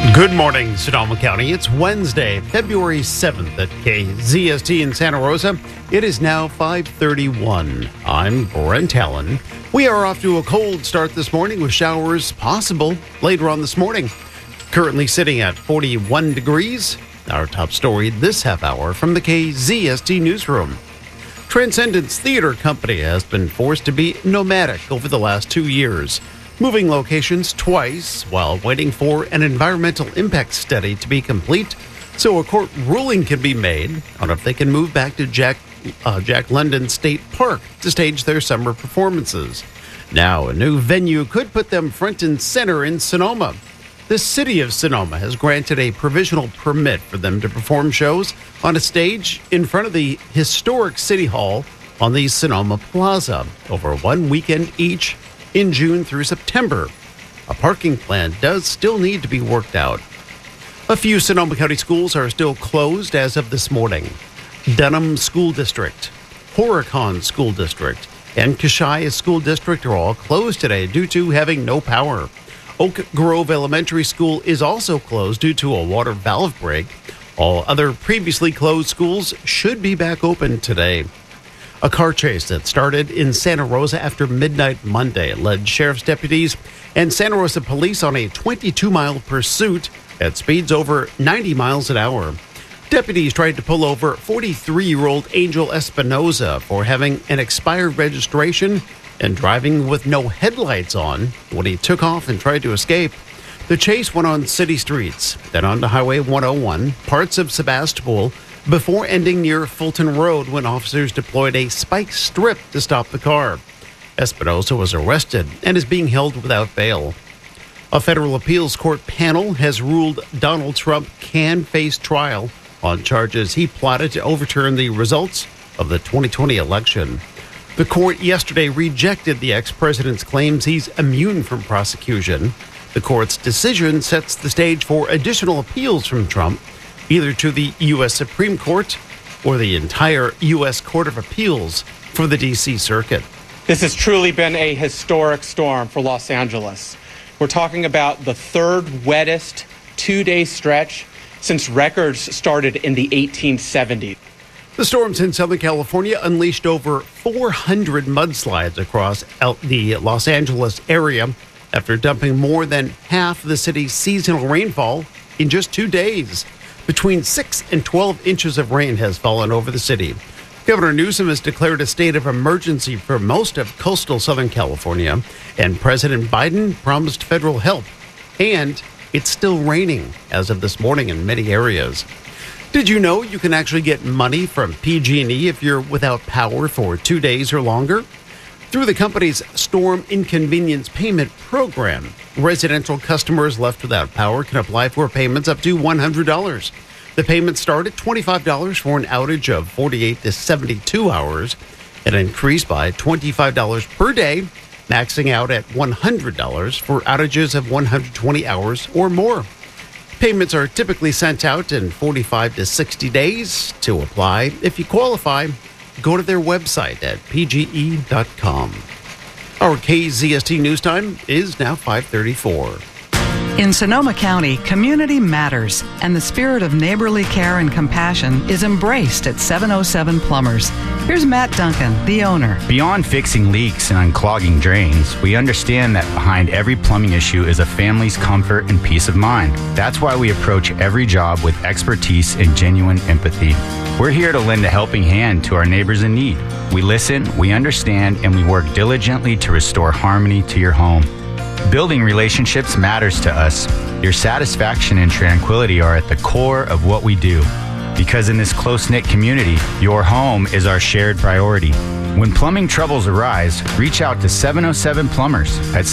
Good morning, Sonoma County. It's Wednesday, February 7th at KZST in Santa Rosa. It is now 5:31. I'm Brent Allen. We are off to a cold start this morning with showers possible later on this morning. Currently sitting at 41 degrees. Our top story this half hour from the KZST newsroom. Transcendence Theater Company has been forced to be nomadic over the last 2 years, moving locations twice while waiting for an environmental impact study to be complete so a court ruling can be made on if they can move back to Jack London State Park to stage their summer performances. Now, a new venue could put them front and center in Sonoma. The city of Sonoma has granted a provisional permit for them to perform shows on a stage in front of the historic City Hall on the Sonoma Plaza over one weekend each in June through September. A parking plan does still need to be worked out. A few Sonoma County schools are still closed as of this morning. Dunham School District, Horicon School District, and Kashaya School District are all closed today due to having no power. Oak Grove Elementary School is also closed due to a water valve break. All other previously closed schools should be back open today. A car chase that started in Santa Rosa after midnight Monday led sheriff's deputies and Santa Rosa police on a 22-mile pursuit at speeds over 90 miles an hour. Deputies tried to pull over 43-year-old Angel Espinoza for having an expired registration and driving with no headlights on when he took off and tried to escape. The chase went on city streets, then onto Highway 101, parts of Sebastopol, before ending near Fulton Road when officers deployed a spike strip to stop the car. Espinoza was arrested and is being held without bail. A federal appeals court panel has ruled Donald Trump can face trial on charges he plotted to overturn the results of the 2020 election. The court yesterday rejected the ex-president's claims he's immune from prosecution. The court's decision sets the stage for additional appeals from Trump, either to the U.S. Supreme Court or the entire U.S. Court of Appeals for the D.C. Circuit. This has truly been a historic storm for Los Angeles. We're talking about the third wettest two-day stretch since records started in the 1870s. The storms in Southern California unleashed over 400 mudslides across the Los Angeles area after dumping more than half the city's seasonal rainfall in just 2 days. Between 6 and 12 inches of rain has fallen over the city. Governor Newsom has declared a state of emergency for most of coastal Southern California, and President Biden promised federal help. And it's still raining as of this morning in many areas. Did you know you can actually get money from PG&E if you're without power for 2 days or longer? Through the company's Storm Inconvenience Payment Program, residential customers left without power can apply for payments up to $100. The payments start at $25 for an outage of 48 to 72 hours and increase by $25 per day, maxing out at $100 for outages of 120 hours or more. Payments are typically sent out in 45 to 60 days. To apply, if you qualify, go to their website at pge.com. Our KZST News Time is now 5:34. In Sonoma County, community matters, and the spirit of neighborly care and compassion is embraced at 707 Plumbers. Here's Matt Duncan, the owner. Beyond fixing leaks and unclogging drains, we understand that behind every plumbing issue is a family's comfort and peace of mind. That's why we approach every job with expertise and genuine empathy. We're here to lend a helping hand to our neighbors in need. We listen, we understand, and we work diligently to restore harmony to your home. Building relationships matters to us. Your satisfaction and tranquility are at the core of what we do. Because in this close-knit community, your home is our shared priority. When plumbing troubles arise, reach out to 707 Plumbers at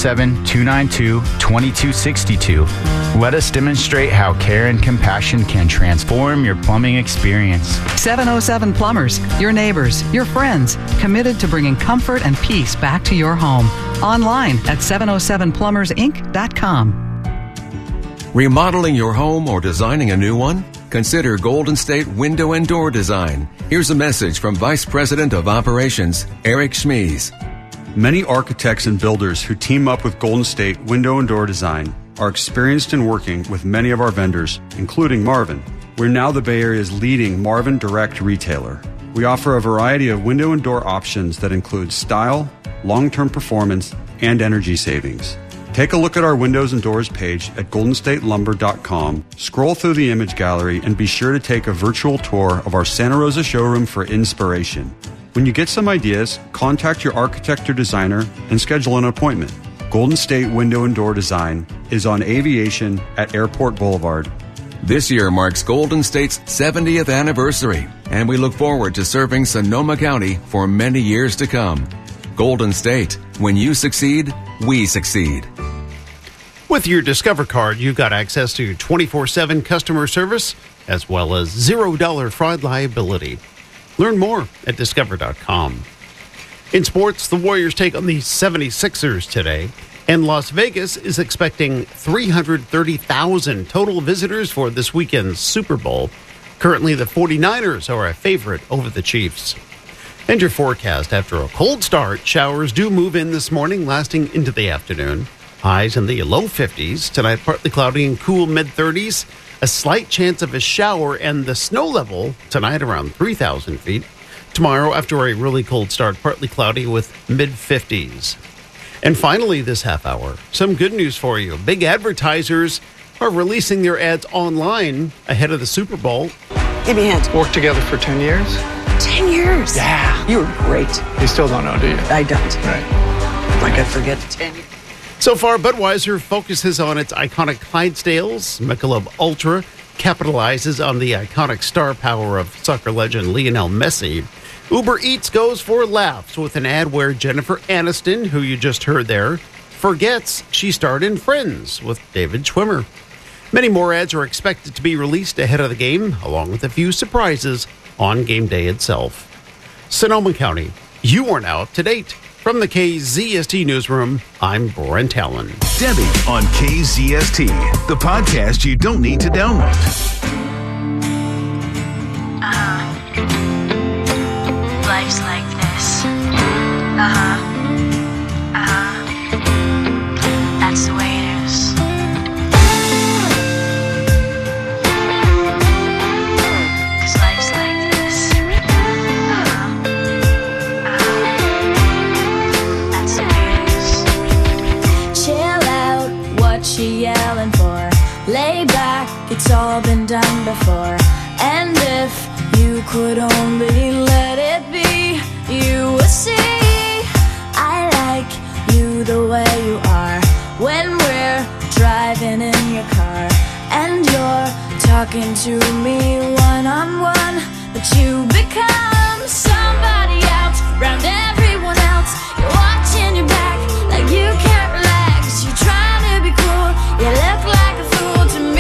707-292-2262. Let us demonstrate how care and compassion can transform your plumbing experience. 707 Plumbers, your neighbors, your friends, committed to bringing comfort and peace back to your home. Online at 707plumbersinc.com. Remodeling your home or designing a new one? Consider Golden State Window and Door Design. Here's a message from Vice President of Operations, Eric Schmies. Many architects and builders who team up with Golden State Window and Door Design are experienced in working with many of our vendors, including Marvin. We're now the Bay Area's leading Marvin Direct retailer. We offer a variety of window and door options that include style, long-term performance, and energy savings. Take a look at our windows and doors page at goldenstatelumber.com, scroll through the image gallery, and be sure to take a virtual tour of our Santa Rosa showroom for inspiration. When you get some ideas, contact your architect or designer and schedule an appointment. Golden State Window and Door Design is on Aviation at Airport Boulevard. This year marks Golden State's 70th anniversary, and we look forward to serving Sonoma County for many years to come. Golden State, when you succeed, we succeed. With your Discover card, you've got access to 24/7 customer service as well as $0 fraud liability. Learn more at discover.com. In sports, the Warriors take on the 76ers today, and Las Vegas is expecting 330,000 total visitors for this weekend's Super Bowl. Currently, the 49ers are a favorite over the Chiefs. And your forecast: after a cold start, showers do move in this morning, lasting into the afternoon. Highs in the low 50s. Tonight, partly cloudy and cool mid-30s. A slight chance of a shower, and the snow level tonight around 3,000 feet. Tomorrow, after a really cold start, partly cloudy with mid-50s. And finally, this half hour, some good news for you. Big advertisers are releasing their ads online ahead of the Super Bowl. Give me a hand. Worked together for 10 years? 10 years? Yeah. You were great. You still don't know, do you? I don't. Right. Like I forget 10 years. So far, Budweiser focuses on its iconic Clydesdales. Michelob Ultra capitalizes on the iconic star power of soccer legend Lionel Messi. Uber Eats goes for laughs with an ad where Jennifer Aniston, who you just heard there, forgets she starred in Friends with David Schwimmer. Many more ads are expected to be released ahead of the game, along with a few surprises on game day itself. Sonoma County, you are now up to date. From the KZST Newsroom, I'm Brent Allen. Debbie on KZST, the podcast you don't need to download. Life's like this. That's the way it is. Cause life's like this. That's the way it is. Chill out, what you yelling for? Lay back, it's all been done before. And if you could only let it be, you would see I like you the way you are. When we're driving in your car and you're talking to me one-on-one, but you become somebody else around everyone else. You're watching your back like you can't relax. You're trying to be cool, you look like a fool to me.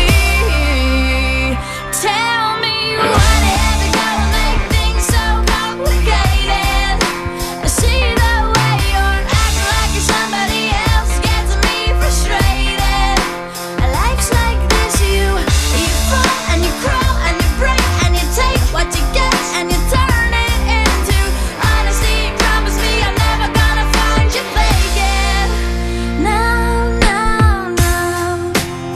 Tell me what is it gonna make things so complicated? I see the way you're acting like you're somebody else, gets me frustrated. Life's like this, you fall and you crawl and you break and you take what you get and you turn it into honesty. Promise me I'm never gonna find you faking. No, no, no.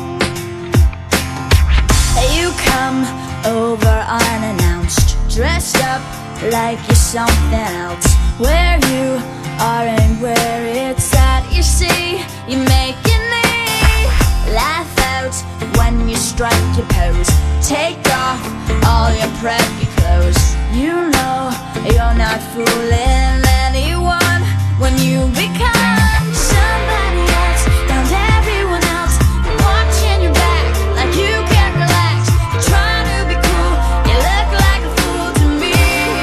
You come over unannounced, dressed up like you're something else. Where you are and where it's at, you see, you make your knee laugh out when you strike your pose. Take off all your preppy clothes. You know you're not fooling anyone when you become somebody else around everyone else. You're watching your back like you can't relax. You're trying to be cool, you look like a fool to me.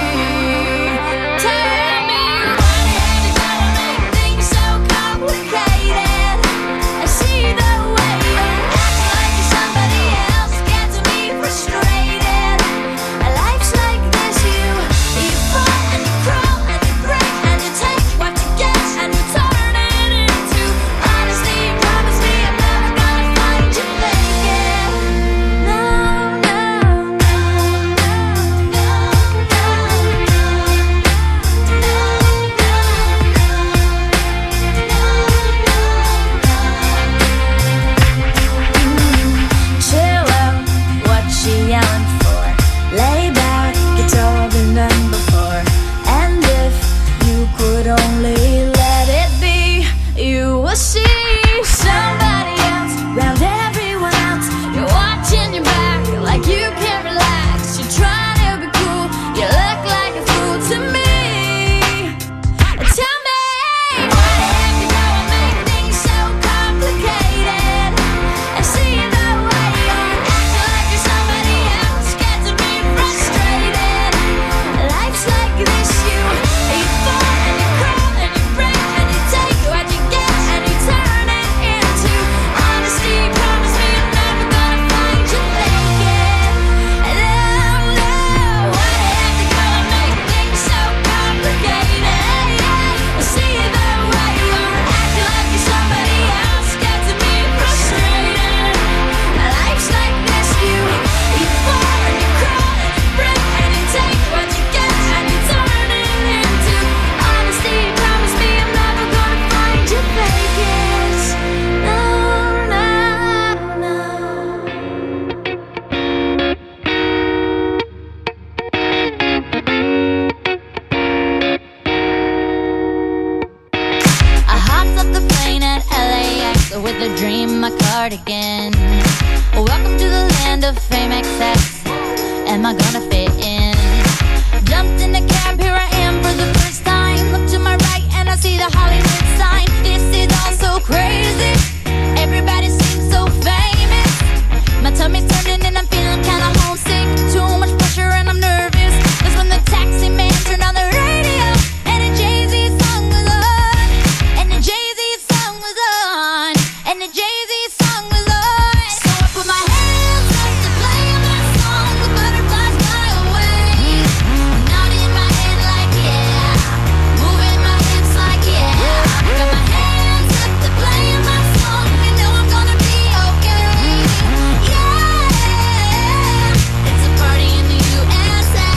Tell me what is it gonna make things so complicated? I see the way you're acting like you're somebody else, gets me frustrated. Life's like this, you fall and you crawl and you break and you take what you get and you turn cardigan. Welcome to the land of fame excess. Am I gonna fit in? Jumped in the cab, here I am for the first time. Look to my right and I see the Hollywood sign. This is all so crazy. Everybody seems so famous. My tummy's turning and I'm feeling kinda homesick. Too much pressure and I'm nervous. That's when the taxi man turned on the radio and a Jay-Z song was on. And the Jay-Z song was on. And the Jay-Z song was on. So I put my hands up to play my song. The butterflies fly away. Nodding my head like yeah. Moving my hips like yeah. I got my hands up to play my song. You know I'm gonna be okay. Yeah. It's a party in the USA.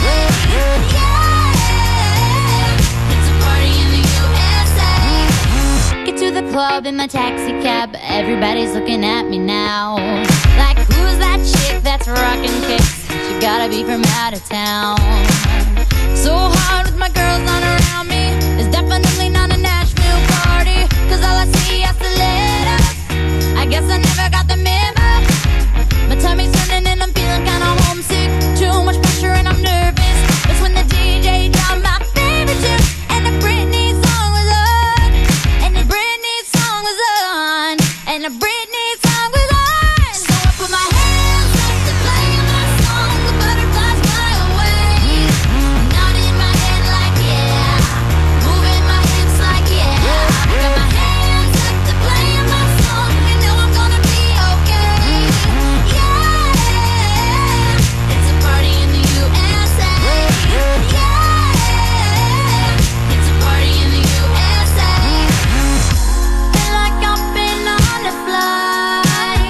Yeah. It's a party in the USA. Get to the club in my taxi cab. Everybody's looking at me now. Like, who's that chick that's rocking kicks? She gotta be from out of town. So hard with my girls on around me. It's definitely not a Nashville party. Cause all I see is stilettos. I guess I never got the memo. My tummy's turning and I'm feeling kinda homesick. Too much pressure and I'm nervous. That's when the DJ dropped my favorite tune. And the Britney song was on. And the Britney song was on. And the Britney song was on. So I put my hands up to play my song. The butterflies fly away. Nodding my head like yeah. Moving my hips like yeah. I got my hands up to play my song. You know I'm gonna be okay. Yeah. It's a party in the USA. Yeah. It's a party in the USA. Feel like I've been on a flight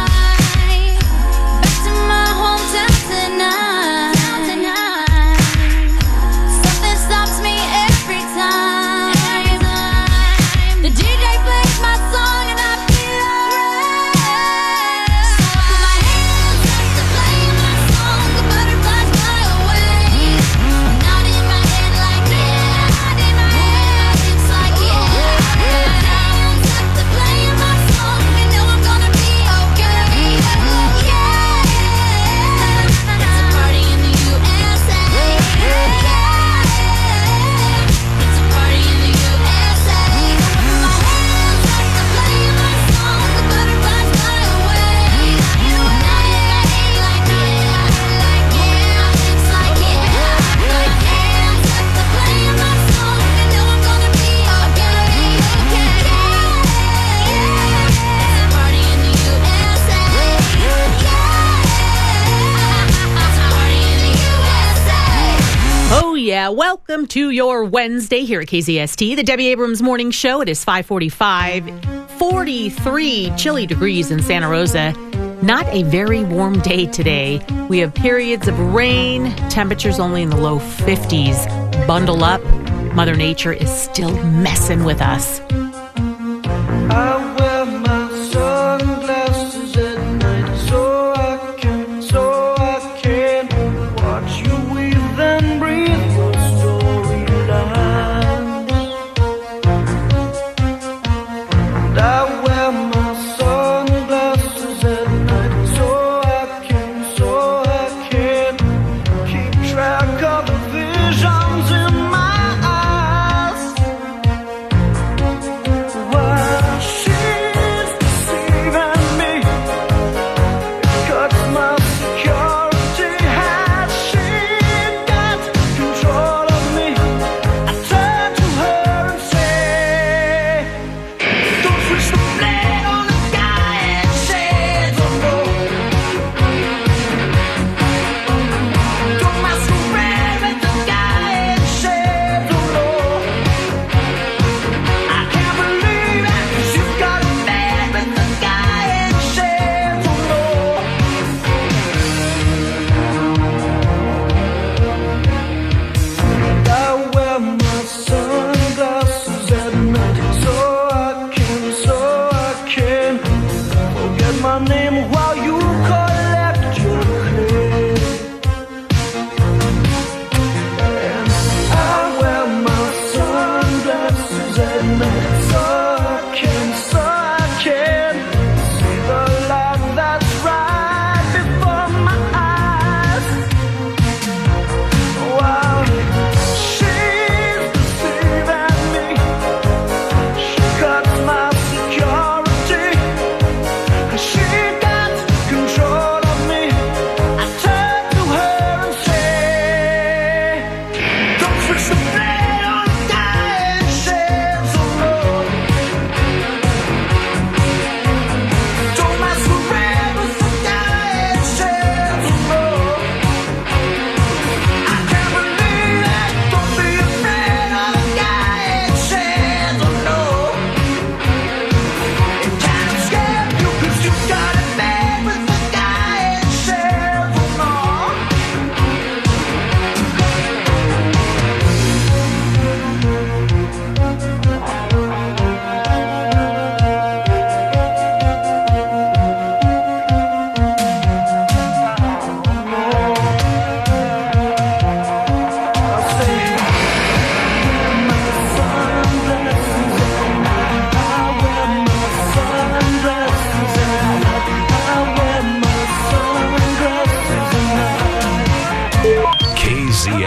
back to my hometown tonight. Something stops me every time. The DJ plays my song and I feel alright. So I put my hands up to play my song. The butterflies fly away. Nodding my head like yeah. Moving my hips like yeah. I got my hands up to play my song. You know I'm gonna be okay. Yeah. It's a party in the USA. Yeah. It's a party in the USA. Put my hands up to play my song. The butterflies fly away. Nodding my head like yeah. Moving my hips like yeah. Put my hands up to play my song. You know I'm gonna be okay. It's a party in the USA. It's a party in the USA. Oh, yeah. Welcome to your Wednesday here at KZST, the Debbie Abrams Morning Show. It is 5:45, 43 chilly degrees in Santa Rosa. Not a very warm day today. We have periods of rain, temperatures only in the low 50s. Bundle up. Mother Nature is still messing with us. I wear my sunglasses at night so I can watch you weave and breathe your storylines. And I wear my sunglasses at night so I can keep track of the visions in my eyes. While she's deceiving me, cuts my security. Has she got control of me? I turn to her and say, don't switch the blade on the guy and shades on low. Don't masquerade with the guy and shades on low. I can't believe it, 'cause you've got a bed with the guy and shades on low. I wear my sunglasses at night so I can forget my name while you collect your clay. And I wear my sunglasses at night so I can see the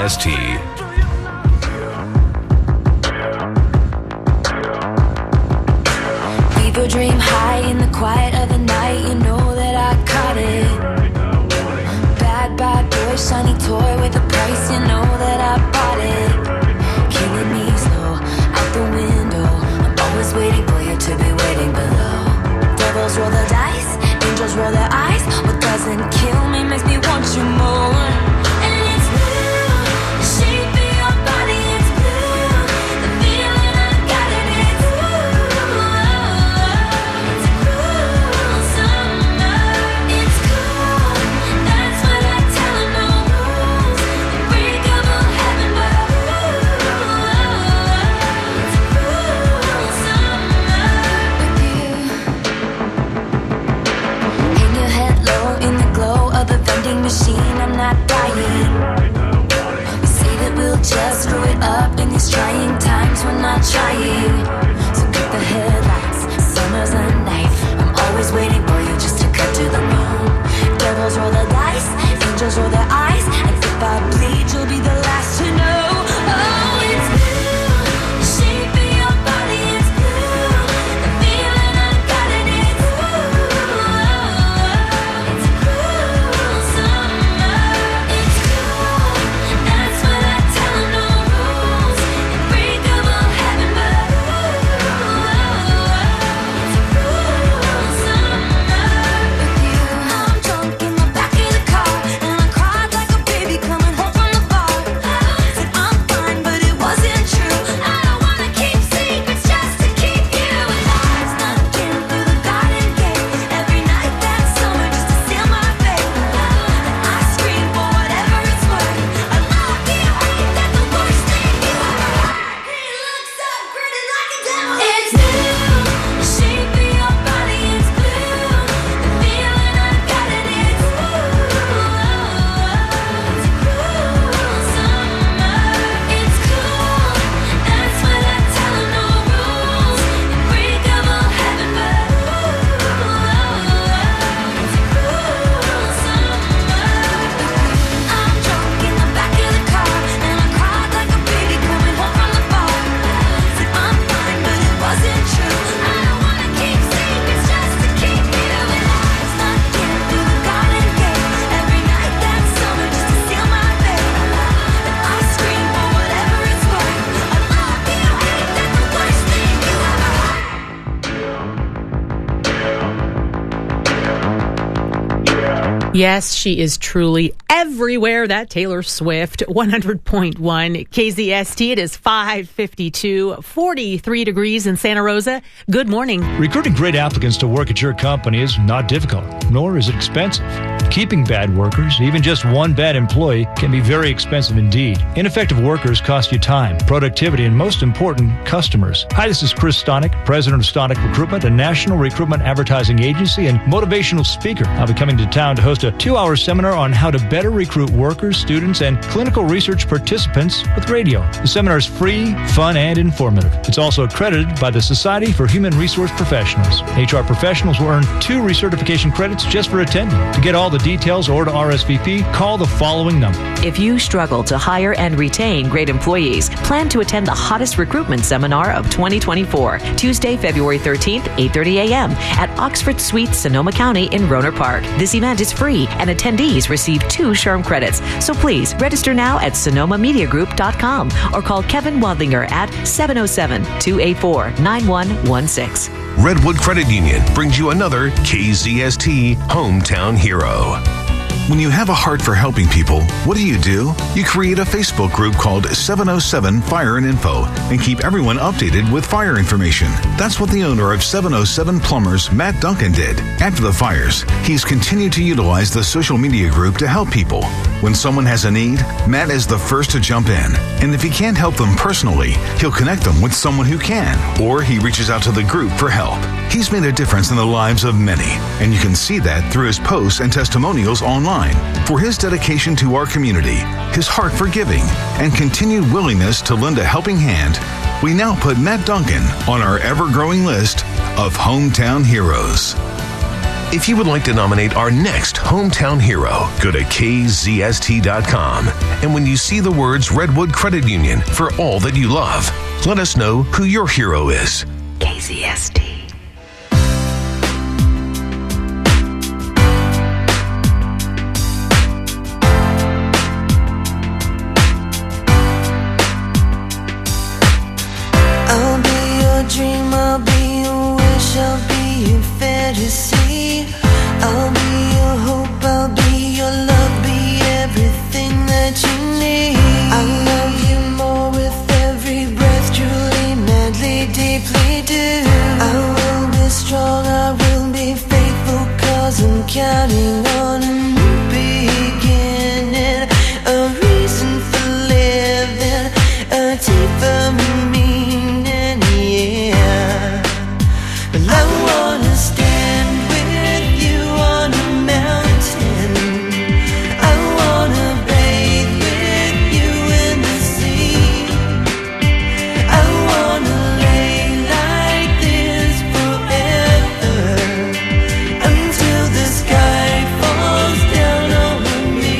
KZST. Leave your dream high in the quiet of the night. You know that I caught it. Bad, bad boy, shiny toy with a price. You know that I bought it. Killing me slow, out the window. I'm always waiting for you to be waiting below. Devils roll the dice, angels roll their eyes. What doesn't kill me makes me want you more. And it's blue, the shape of your body is blue. The feeling I got it is it's a cruel summer. It's cool, that's what I tell her. No rules, unbreakable heaven, but it's a cruel summer with you. Hang your head low in the glow of the vending machine. I'm not dying. We say that we'll just screw it up in these trying times. We're not trying. So cut the headlights. Summer's a knife. I'm always waiting for you just to cut to the bone. Devils roll the dice, angels roll their eyes. And if I bleed, you'll be the last to know. Oh, it's blue. The shape of your body is blue. The feeling I got it is it's a cruel summer. It's cool, that's what I tell her. No rules, unbreakable heaven, but it's a cruel summer with you. I'm drunk in the back of the car, and I cried like a baby coming home from the bar. Said I'm fine, but it wasn't true. I don't wanna keep secrets just to keep you alive. Snuck in through the garden gate every night that summer just to seal my fate. And I scream for whatever it's worth. I love you, ain't that the worst thing you ever heard? He looks so pretty like a devil. It's blue, the shape of your body is blue. The feeling I got it is it's a cruel summer. It's cool, that's what I tell her. No rules, unbreakable heaven, but it's a cruel summer. I'm drunk in the back of the car, and I cried like a baby coming home from the bar. Said I'm fine, but it wasn't true. I don't wanna keep secrets just to keep you alive. Snuck in through the garden gate every night that summer just to seal my fate. And I scream for whatever it's worth. I love you, ain't that the worst thing you ever Yes, she is truly everywhere. That Taylor Swift, 100.1 KZST. It is 5:52, 43 degrees in Santa Rosa. Good morning. Recruiting great applicants to work at your company is not difficult, nor is it expensive. Keeping bad workers, even just one bad employee, can be very expensive indeed. Ineffective workers cost you time, productivity, and most important, customers. Hi, this is Chris Stonick, president of Stonick Recruitment, a national recruitment advertising agency and motivational speaker. I'll be coming to town to host a 2-hour seminar on how to better recruit workers, students, and clinical research participants with radio. The seminar is free, fun, and informative. It's also accredited by the Society for Human Resource Professionals. HR professionals will earn 2 recertification credits just for attending. To get all the details or to RSVP, call the following number. If you struggle to hire and retain great employees, plan to attend the hottest recruitment seminar of 2024, Tuesday, February 13th, 8:30 a.m. at Oxford Suites, Sonoma County in Rohnert Park. This event is free, and attendees receive 2 SHRM credits. So please register now at SonomaMediaGroup.com or call Kevin Wadlinger at 707-284-9116. Redwood Credit Union brings you another KZST Hometown Hero. When you have a heart for helping people, what do? You create a Facebook group called 707 Fire and Info and keep everyone updated with fire information. That's what the owner of 707 Plumbers, Matt Duncan, did. After the fires, he's continued to utilize the social media group to help people. When someone has a need, Matt is the first to jump in. And if he can't help them personally, he'll connect them with someone who can, or he reaches out to the group for help. He's made a difference in the lives of many, and you can see that through his posts and testimonials online. For his dedication to our community, his heart for giving, and continued willingness to lend a helping hand, we now put Matt Duncan on our ever-growing list of Hometown Heroes. If you would like to nominate our next hometown hero, go to kzst.com. And when you see the words Redwood Credit Union for all that you love, let us know who your hero is. KZST. I'll be your dream, I'll be your wish, I'll be your fantasy. I'll be your hope, I'll be your love, be everything that you need. I love you more with every breath, truly, madly, deeply do. I will be strong, I will be faithful, 'cause I'm counting on a new beginning, a reason for living, a deeper meaning, yeah. Well, I wanna stand with you on a mountain. I wanna bathe with you in the sea. I wanna lay like this forever, until the sky falls down over me.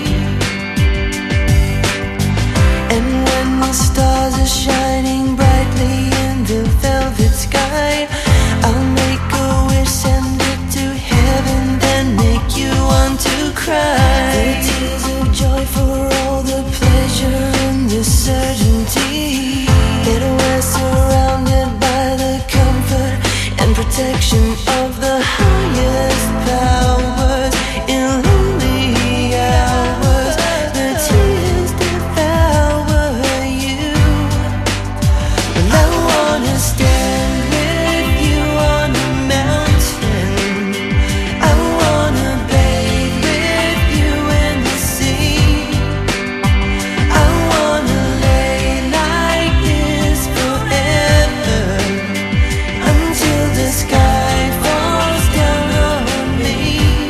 And when the stars are shining brightly in the velvet sky, I'll make a wish, send it to heaven, then make you want to cry. The tears of joy for all the pleasure and the certainty that we're surrounded by the comfort and protection of the highest powers. In lonely hours, the tears devour you. Well, I wanna stand with you on a mountain. I wanna bathe with you in the sea. I wanna lay like this forever, until the sky falls down on me.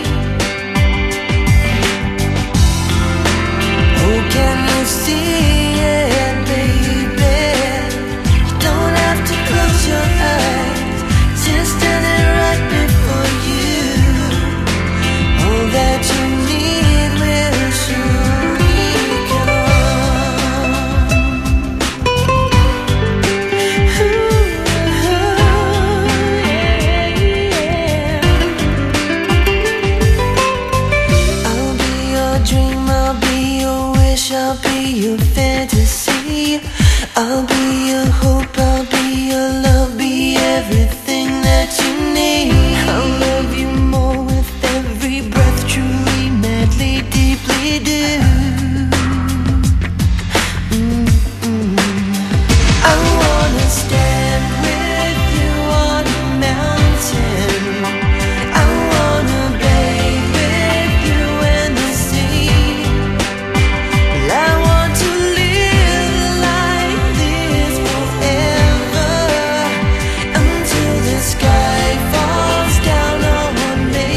Oh, can you see it, baby? You don't have to close your eyes, just standing right before you. All that you need will surely come. I'll be your dream, I'll be your wish, I'll be your fantasy. I'll be your hope, I'll be your love, be everything that you need. I'll love you more with every breath, truly, madly, deeply do. I wanna stand with you on a mountain. I wanna bathe with you in the sea. Well, I want to live like this forever, until the sky falls down on me.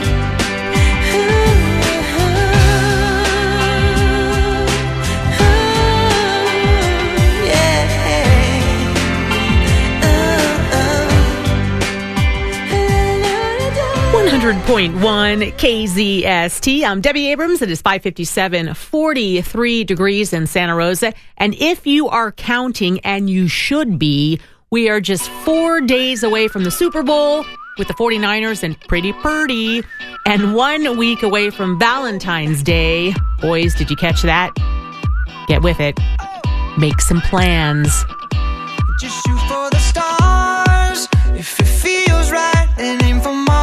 Yeah. 100.1 KZST. I'm Debbie Abrams. It is 5:57, 43 degrees in Santa Rosa. And if you are counting, and you should be, we are just 4 days away from the Super Bowl with the 49ers and Pretty Purdy, and 1 week away from Valentine's Day. Boys, did you catch that? Get with it. Make some plans. Just shoot for the stars. If it feels right, and aim for Mars.